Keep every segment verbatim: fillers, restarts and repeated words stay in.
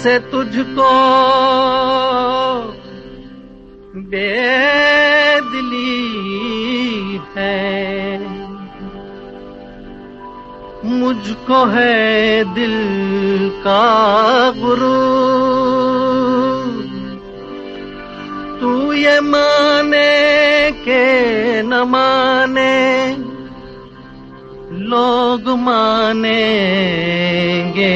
ऐसे तुझको बेदिली है, मुझको है दिल का गुरूर। तू ये माने के न माने, लोग मानेंगे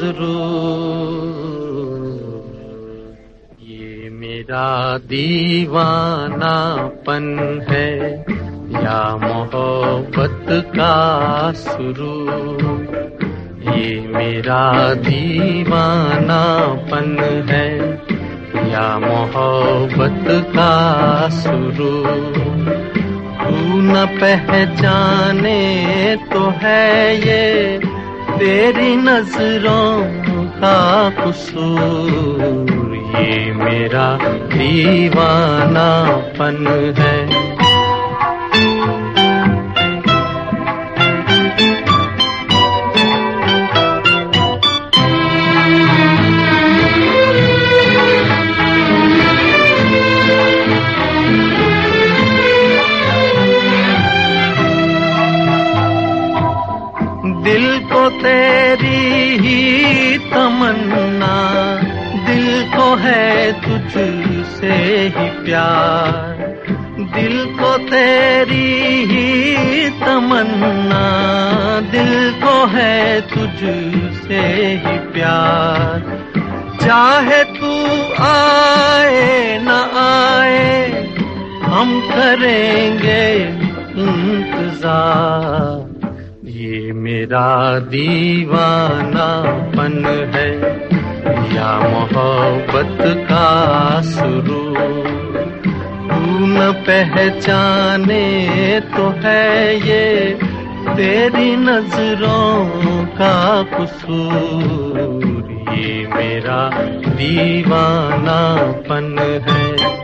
जरूर। ये मेरा दीवानापन है या मोहब्बत का सुरूर। ये मेरा दीवानापन है या मोहब्बत का सुरूर। तू न पहचाने तो है ये तेरी नजरों का कसूर। ये मेरा दीवानापन है। दिल को तेरी ही तमन्ना, दिल को है तुझसे ही प्यार। दिल को तेरी ही तमन्ना, दिल को है तुझसे ही प्यार। चाहे तू आए न आए, हम करेंगे इंतजार। ये मेरा दीवानापन है या मोहब्बत का सुरूर। तू न पहचाने तो है ये तेरी नजरों का कसूर। ये मेरा दीवानापन है।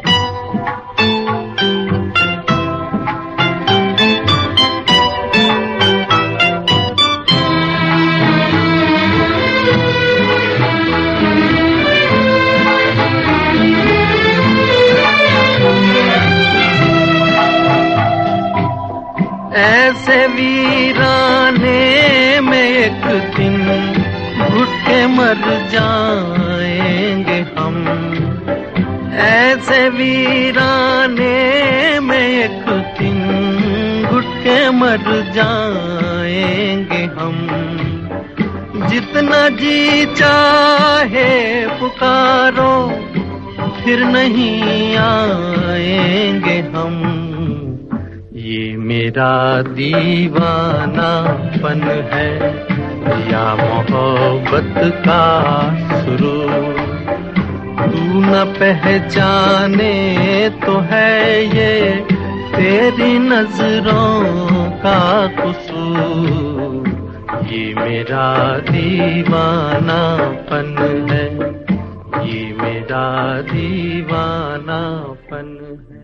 ऐसे वीराने में एक दिन घुट के मर जाएंगे हम। ऐसे वीराने में एक दिन घुट के मर जाएंगे हम। जितना जी चाहे पुकारो, फिर नहीं आएंगे हम। ये मेरा दीवानापन है या मोहब्बत का सुरूर। तू न पहचाने तो है ये तेरी नजरों का कसूर। ये मेरा दीवानापन है, ये मेरा दीवानापन है।